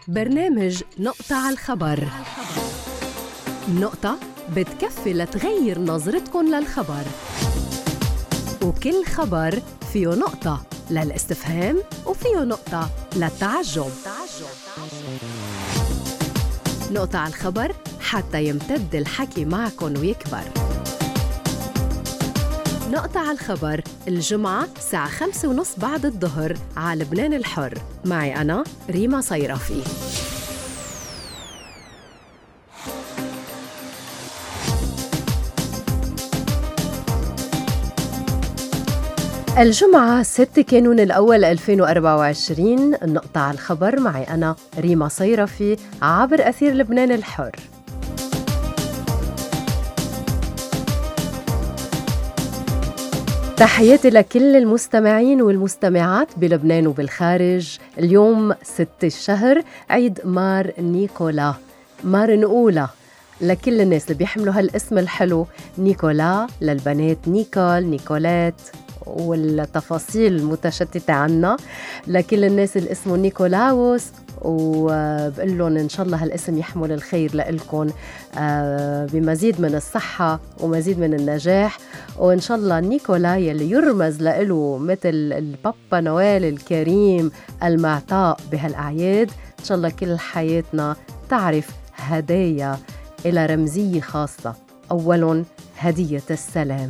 برنامج نقطة على الخبر. نقطة بتكفي لتغير نظرتكن للخبر، وكل خبر فيه نقطة للاستفهام وفيه نقطة للتعجب. نقطة على الخبر حتى يمتد الحكي معكن ويكبر. نقطة على الخبر الجمعة الساعة 5:30 بعد الظهر على لبنان الحر، معي أنا ريما صيرفي. الجمعة 6 كانون الأول 2024. النقطة على الخبر معي أنا ريما صيرفي عبر أثير لبنان الحر. تحياتي لكل المستمعين والمستمعات بلبنان وبالخارج. اليوم 6 الشهر، عيد مار نيكولا، مار نقولا لكل الناس اللي بيحملوا هالاسم الحلو، نيكولا للبنات نيكول، نيكولات والتفاصيل المتشتتة عنا، لكل الناس اللي اسمه نيكولاوس، وبقول لهم إن شاء الله هالاسم يحمل الخير لإلكم بمزيد من الصحة ومزيد من النجاح. وإن شاء الله نيكولا يلي يرمز لإله مثل البابا نويل الكريم المعطاء بهالأعياد، إن شاء الله كل حياتنا تعرف هدايا إلى رمزية خاصة، أولاً هدية السلام.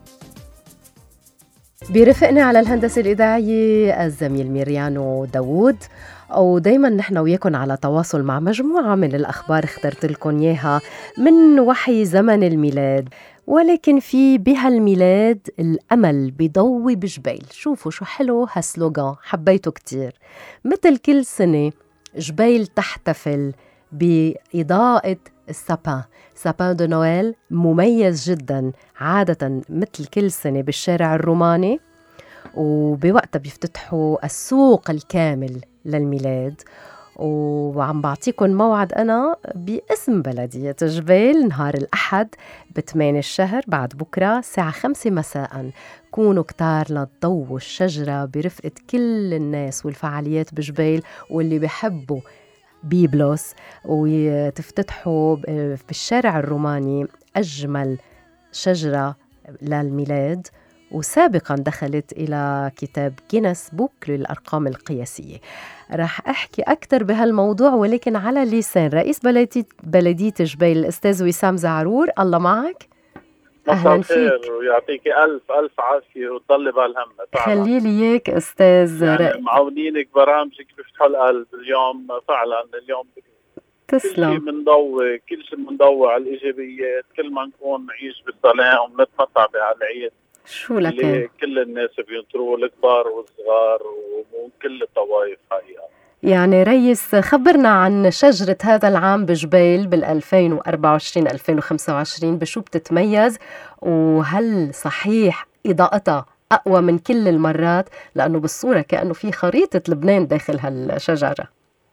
بيرفقنا على الهندسة الإذاعية الزميل ميريانو داوود، ودايما نحن وياكم على تواصل مع مجموعة من الأخبار اخترت لكم إياها من وحي زمن الميلاد، ولكن في بهالميلاد الأمل بيضوي بجبيل. شوفوا شو حلو هالسلوغان، حبيته كتير. مثل كل سنة جبيل تحتفل بإضاءة سابان دو نويل مميز جدا، عادة مثل كل سنة بالشارع الروماني، وبوقتها بيفتتحوا السوق الكامل للميلاد. وعم بعطيكم موعد أنا باسم بلدية جبيل نهار الأحد ب8 الشهر بعد بكرة الساعة 5 مساء. كونوا كتار لتضووا الشجرة برفقة كل الناس والفعاليات بجبيل، واللي بيحبوا بيبلوس وتفتتحوا بالشارع الروماني أجمل شجرة للميلاد، وسابقا دخلت إلى كتاب جينيس بوك للأرقام القياسية. راح أحكي أكثر بهالموضوع، ولكن على لسان رئيس بلدية جبيل الأستاذ وسام زعرور. الله معك. أهلا فيك ويعطيك ألف عافية وتضلي بالهم. خلي لي إياك أستاذ. يعني معاونينك برامجك بيفتحوا القلب اليوم فعلا. اليوم تسلم. كل شيء بنضوي على الإيجابيات، كل ما نكون نعيش بالسلام ونتمتع بهالعيد شو لكن كل الناس بينطروه، الكبار والصغار وكل الطوائف حقيقة. يعني ريس، خبرنا عن شجرة هذا العام بجبيل بال2024-2025، بشو بتتميز؟ وهل صحيح إضاءتها أقوى من كل المرات؟ لأنه بالصورة كأنه في خريطة لبنان داخل هالشجرة.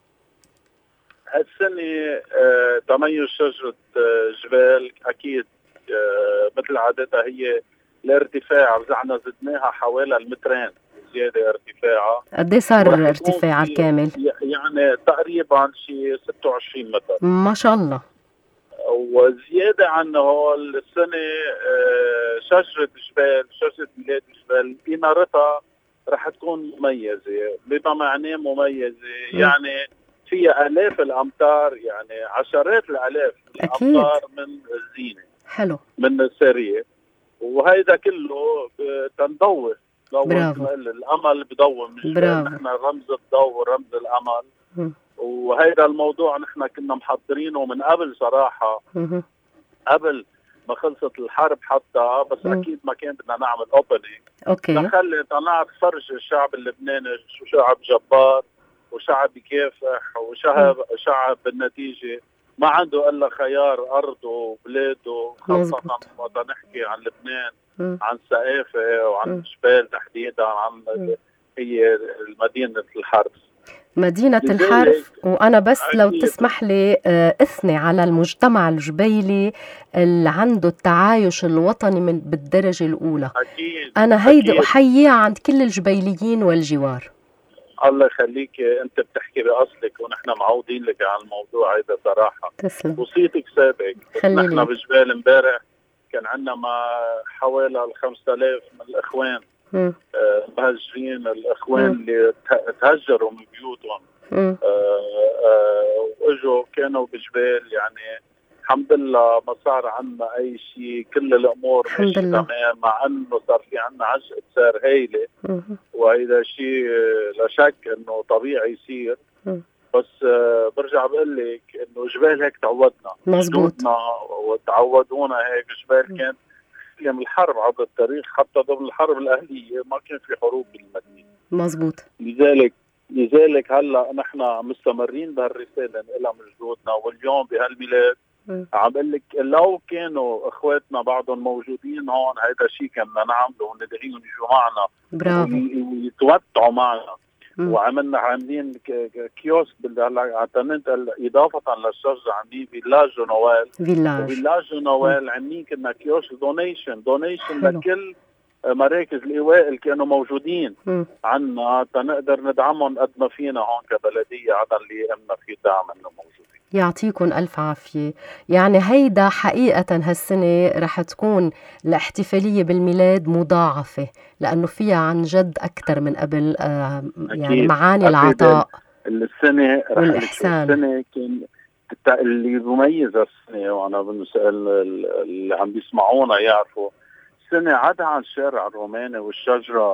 هالسنة تميز شجرة جبيل أكيد مثل عادتها هي الارتفاع، رجعنا زدناها حوالي المترين زيادة ارتفاعها. قد ايه صار ارتفاع الكامل؟ يعني تقريبا شيء 26 متر ما شاء الله. وزيادة عنه السنة شجرة ميلاد جبيل إنارتها رح تكون مميزة، بما معناه مميزة يعني فيها آلاف الأمتار، يعني عشرات الآلاف الأمتار من الزينة، حلو، من السارية، وهيدا كله تنضوي. الأمل بضوء مش نحن رمز الضوء ورمز الأمل. وهيدا الموضوع نحن كنا محضرينه من قبل صراحة، قبل ما خلصت الحرب حتى، بس أكيد ما كان بدنا نعمل أوبنينج. نخلي نعرف فرج الشعب اللبناني شو شعب جبار وشعب يكافح وشعب بالنتيجة ما عنده إلا خيار أرضه وبلاده، خاصة وقت نحكي عن لبنان، عن ثقافة وعن جبال تحديدا، عن هي مدينة الحرب. مدينة الحرب. وأنا بس لو تسمح لي أثني على المجتمع الجبيلي اللي عنده التعايش الوطني بالدرجة الأولى. أكيد. أنا هيدي أحييها عند كل الجبيليين والجوار. الله يخليك، انت بتحكي باصلك ونحن معودين لك على الموضوع هذا صراحه. تسلم. وصيتك سابق. بس نحن بجبال امبارح كان عندنا حوالي 5000 من الاخوان مهاجرين، الاخوان اللي تهجروا من بيوتهم واجوا كانوا بجبال. يعني الحمد لله ما صار عنا اي شيء، كل الامور ماشيه تمام، مع انه صار في عنا عجقه سعر هايله، وهذا شيء لا شك انه طبيعي يصير. بس برجع بقول لك انه جبال هيك تعودنا، جدودنا وتعودونا هيك. جبال كانت من الحرب عبر التاريخ، حتى ضمن الحرب الاهليه ما كان في حروب بالمدينه. مزبوط. لذلك هلا نحن مستمرين بهالرساله نقلها من جدودنا. واليوم بهالميلاد عم بقول لك لو كانوا اخواتنا بعضهم موجودين هون، هيدا شيء كنا نعمله وندعيهم يجوا معنا. برافو. ويتوتعوا معنا. عاملين كيوسك على الانترنت اضافه للشجره، عاملين فيلاج نوال. عاملين كنا كيوسك دونيشن لكل مراكز الايواء اللي كانوا موجودين عنا تنقدر ندعمهم قد ما فينا هون كبلديه، عدا اللي قمنا فيه دعم انه موجودين. يعطيكم ألف عافية. يعني هيدا حقيقة هالسنة رح تكون الاحتفالية بالميلاد مضاعفة، لأنه فيها عن جد أكثر من قبل. يعني معاني العطاء السنة والإحسان. السنة كان اللي بيميز السنة، وأنا اللي عم بيسمعونا يعرفوا السنة عدا عن الشارع الروماني والشجرة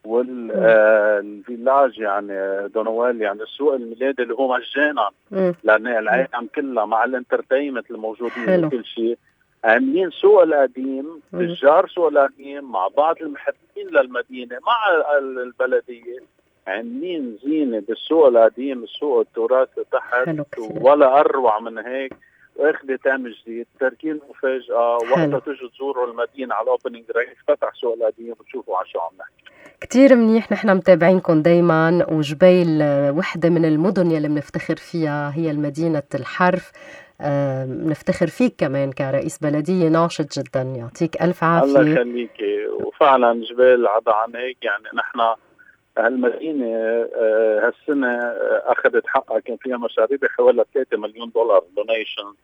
والفيلاج يعني دونوال، يعني السوق الميلادي اللي هو مجانا لأن العالم كلها مع الانترتينمنت الموجودين وكل شيء. عاملين سوق القديم، تجار سوق القديم مع بعض المحبين للمدينة مع البلدية، عاملين زينة بالسوق القديم، السوق التراثي تحت، ولا أروع من هيك. واخذ تام جديد، تركين مفاجأة وقتها تجوا تزوروا المدينة على الأوبننج رايح فتح سوق القديم وتشوفوا على شو عم نحكي. كتير منيح. نحن متابعينكم دايما، وجبيل وحدة من المدن يلي بنفتخر فيها هي المدينة الحرف. بنفتخر فيك كمان كرئيس بلدية ناشط جدا. يعطيك ألف عافية. الله يخليكي. وفعلا جبال عدا عن هيك يعني نحن هالمدينة هالسنة أخذت حقها، كان فيها مشاريع بحوالي 3 مليون دولار دونيشن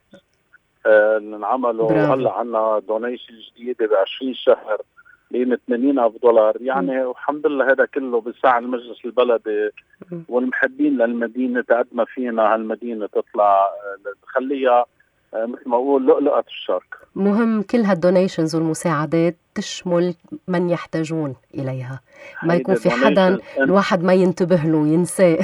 انعملوا. هلا عنا دونيشن جديدة ب20 شهر قيمة 80,000 دولار. يعني والحمد لله هذا كله بيساعد المجلس البلدي والمحبين للمدينة قد ما فينا هالمدينة تطلع تخليها مثل ما أقول لؤلؤة الشرق. مهم كل هالدونيشنز والمساعدات تشمل من يحتاجون إليها، ما يكون في حدا الواحد ما ينتبه له ينساه.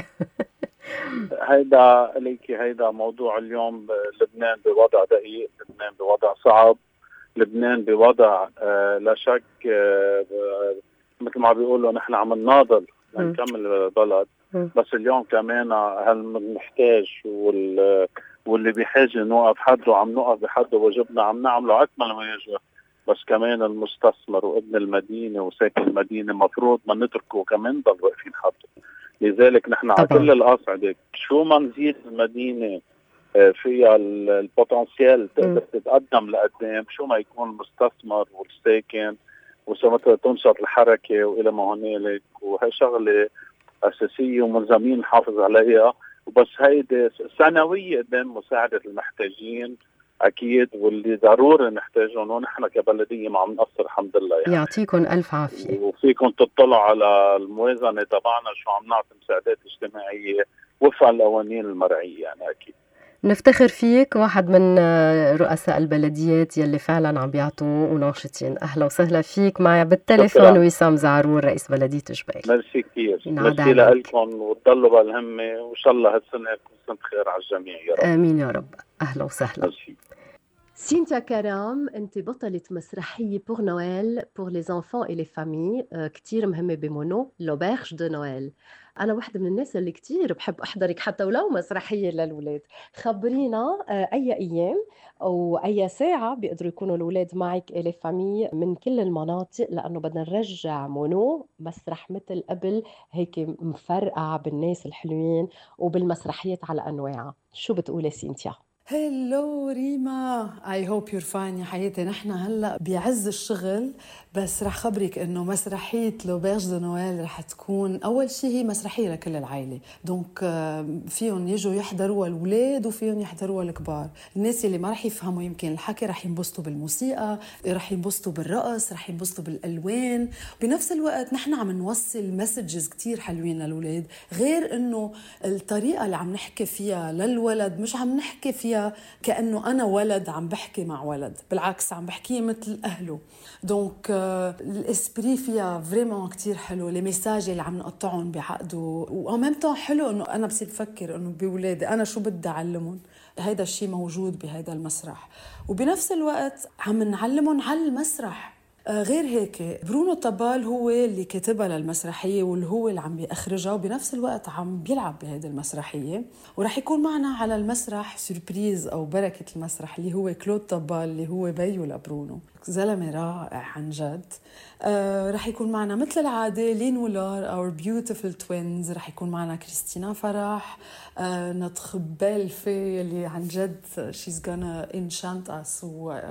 هيدا موضوع اليوم. لبنان بوضع دقيق، لبنان بوضع صعب، لبنان بوضع لا شك مثل ما بيقولوا نحن عم نناضل لنكمل البلد. بس اليوم كمان هالمحتاج واللي بحاجة نوقف حده عم نوقف بحده، واجبنا عم نعمله أكمل ما يجب. بس كمان المستثمر وابن المدينة وساكن المدينة مفروض ما نتركه كمان ضل واقفين حده. لذلك نحن على كل الأصعدة شو ما نزيد المدينة فيها البوتنسيال تقدر تتقدم لقدام، شو ما يكون المستثمر والساكن وسمتها تنشط الحركة وإلى ما هنالك. وهي شغلة أساسية وملزمين نحافظ عليها. وبس هيدي سنوية قدام مساعدة المحتاجين أكيد، واللي ضروري نحتاجهم، ونحن كبلدية ما عم نقصر الحمد لله. يعني يعطيكم ألف عافية. وفيكم تطلعوا على الموازنة تبعنا شو عم نعطي مساعدات اجتماعية وفق القوانين المرعية. يعني أكيد نفتخر فيك، واحد من رؤساء البلديات يلي فعلا عم بيعطوا وناشطين. أهلا وسهلا فيك. معي بالتليفون وسام زعرور رئيس بلدية جبيل. ميرسي كتير. ميرسي لكم وتضلوا بالهمة، وإن شاء الله هالسنة تكون سنة خير على الجميع يا رب. آمين يا رب. أهلا وسهلا. ميرسي. سينتيا كرام، أنت بطلة مسرحية بور نويل بور لي زانفون إي لي فامي كتير مهمة بمونو لوبيرج دو نويل. أنا واحدة من الناس اللي كتير بحب أحضرك حتى ولو مسرحية للولاد. خبرينا أي أيام أو أي ساعة بيقدروا يكونوا الولاد معك إلي فامي من كل المناطق، لأنه بدنا نرجع مونو مسرح مثل قبل هيك مفرقع بالناس الحلوين وبالمسرحيات على أنواعها. شو بتقولي سينتيا؟ هلو ريما، I hope you're fine يا حياتي. نحن هلأ بعز الشغل، بس رح خبرك انه مسرحية لوبيرج دو نويل رح تكون اول شيء هي مسرحية لكل العائلة، دونك فيهم يجوا يحضروا الأولاد وفيهم يحضروا الكبار. الناس اللي ما رح يفهموا يمكن الحكي رح ينبسطوا بالموسيقى، رح ينبسطوا بالرقص، رح ينبسطوا بالألوان. بنفس الوقت نحن عم نوصل مسجز كتير حلوين للأولاد، غير انه الطريقة اللي عم نحكي فيها للولد مش عم نحكي فيها كأنه أنا ولد عم بحكي مع ولد، بالعكس عم بحكيه مثل أهله. دونك الاسبري فيها فريمون كتير حلو، لي ميساج اللي عم نقطعهم بعقده، وأمامته حلو إنه أنا بصير بفكر إنه بولادي أنا شو بدي أعلمهم. هيدا الشيء موجود بهيدا المسرح، وبنفس الوقت عم نعلمهم على المسرح. غير هيك برونو طبال هو اللي كتبها للمسرحية واللي هو اللي عم بيخرجها، وبنفس الوقت عم بيلعب بهذه المسرحية. ورح يكون معنا على المسرح سوربريز أو بركة المسرح اللي هو كلود طبال اللي هو بيو لبرونو، زلمة رائع عن جد. رح يكون معنا مثل العادة لين ولار our beautiful twins، رح يكون معنا كريستينا فرح، نطخ بلفي اللي عن جد she's gonna enchant us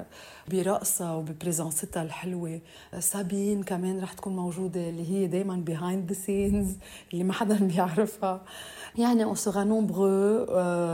برقصة وببريزانستها الحلوة. سابين كمان رح تكون موجودة اللي هي دايما behind the scenes اللي ما حدا بيعرفها. يعني on sera nombreux،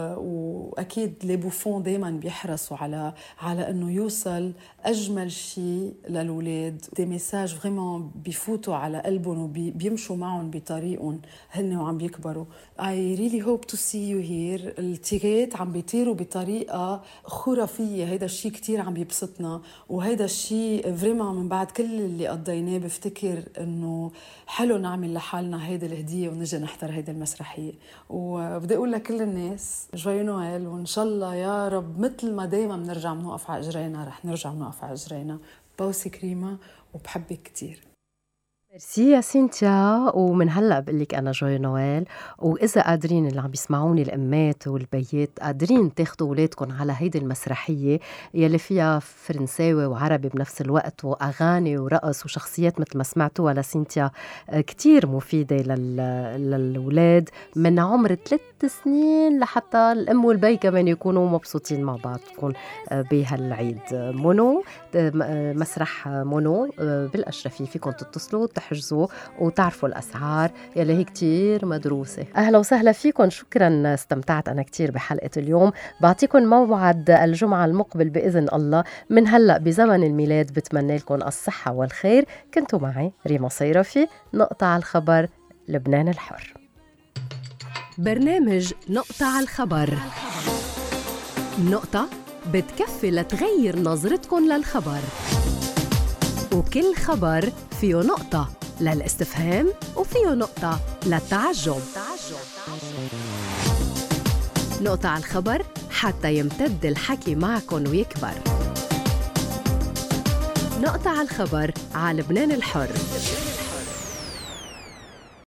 وأكيد لي بوفون دايما بيحرصوا على أنه يوصل أجمل شيء للولاد، دي ميساج فريمون بيفوتوا على قلبهم وبيمشوا معهم بطريقهم هن وعم بيكبروا. I really hope to see you here. التيغات عم بيطيروا بطريقة خرافية، هيدا الشيء كتير عم بيبسطنا، وهيدا الشيء فريمون من بعد كل اللي قضيناه بفتكر أنه حلو نعمل لحالنا هيدا الهدية ونجي نحضر هيدا المسرحية. وبدي أقول لكل الناس جوي نويل، وإن شاء الله يا رب مثل ما دايما بنرجع بنوقف على إجرينا رح نرجع بنوقف على إجرينا. بوسك ريما وبحبك كتير. ميرسي يا سينتيا، ومن هلا بقول لك انا جوي نويل، واذا قادرين اللي عم بيسمعوني الامات والبيات قادرين تاخذوا اولادكم على هيدي المسرحيه يلي فيها فرنساوي وعربي بنفس الوقت واغاني ورقص وشخصيات مثل ما سمعتوها لسينتيا كتير مفيده للاولاد من عمر 3 سنين لحتى الام والبي كمان يكونوا مبسوطين مع بعض. تكون بهالعيد مونو، مسرح مونو بالاشرفيه، فيكم تتصلوا تحجزوا وتعرفوا الأسعار يلي هي كتير مدروسة. أهلا وسهلا فيكم، شكرا، استمتعت أنا كتير بحلقة اليوم. بعطيكم موعد الجمعة المقبل بإذن الله من هلأ بزمن الميلاد، بتمنى لكم الصحة والخير. كنتوا معي ريما صيرفي، نقطة على الخبر، لبنان الحر. برنامج نقطة على الخبر، نقطة بتكفي لتغير نظرتكم للخبر، وكل خبر فيه نقطة للاستفهام وفيه نقطة للتعجب. نقطة على الخبر حتى يمتد الحكي معكم ويكبر. نقطة على الخبر على لبنان الحر.